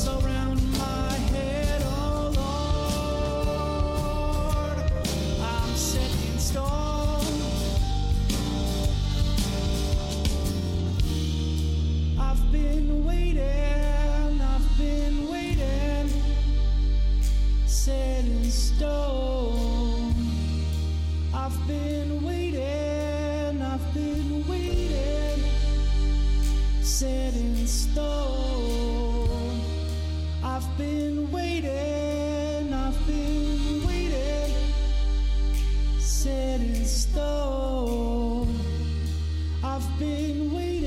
around my head, oh Lord, I'm set in stone. I've been waiting, set in stone. I've been waiting, set in stone. I've been waiting, set in stone. I've been waiting.